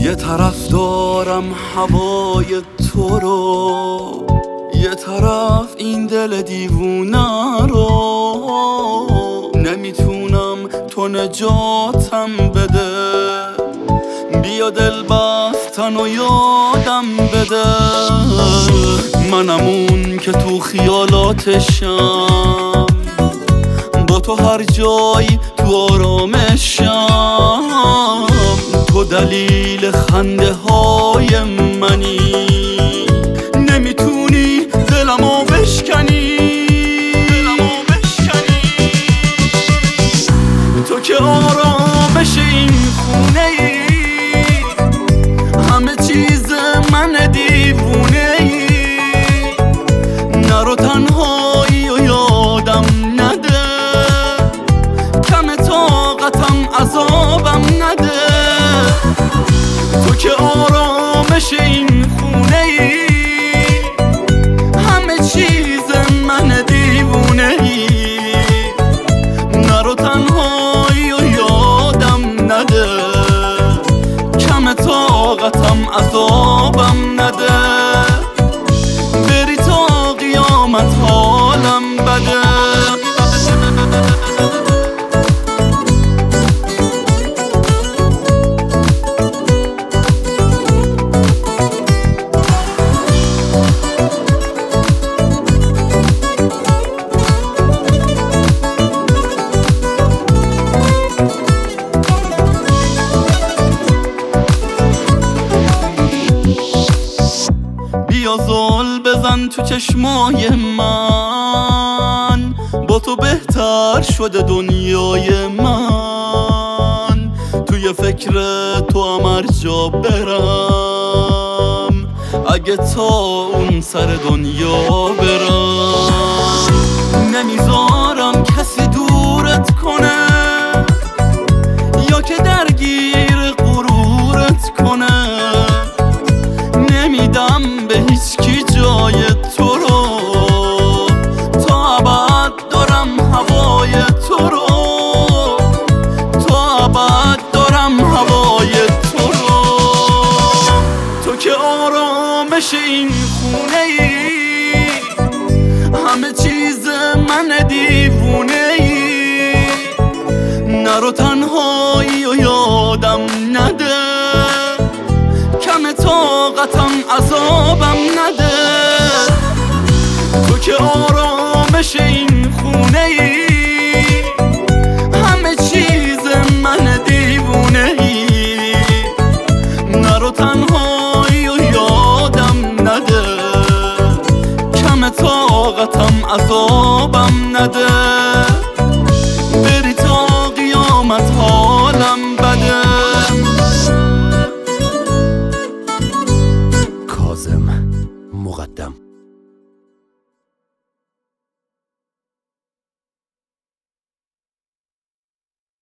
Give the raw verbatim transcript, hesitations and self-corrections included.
یه طرف دارم هوای تو رو، یه طرف این دل دیوونه رو. نمیتونم تو نجاتم بده، بیا دل بستن و یادم بده. منم اون که تو خیالاتشم، با تو هر جایی تو آرامشم. تو دلیل خنده های منی، نمیتونی دلمو بشکنی. تو که آرامش این خونه ای، همه چیز من دیوونه ای. نرو تنهایی و یادم نده، کم طاقتم عذابم نده. تو که آرامش این خونه ای، همه چیز من دیوونه ای. نرو تنهایی و یادم نده، کم طاقتم عذابم نده. بری تا قیامت حالم بده. بیا زل بزن تو چشمای من، با تو بهتر شده دنیای من. توی فکر تو هم هر جا برم، اگه تا اون سر دنیا برم. نمیذارم کسی دورت کنه، یا که درگیر غرورت کنه. نمیدم به هیچ کی جای تو رو، تا ابد دارم هوای تو رو. تا ابد دارم هوای تو رو. تو که آرامش این خونه ای، همه چیز من دیوونه ای. نرو تنهایی و یادم نده، کم طاقتم عذابم نده. تو که آرامش این خونه ای، همه چیز من دیوونه ای. نرو تنهایی و یادم نده، کم طاقتم عذابم نده. بری تا قیامت حالم بده. کاظم مقدم.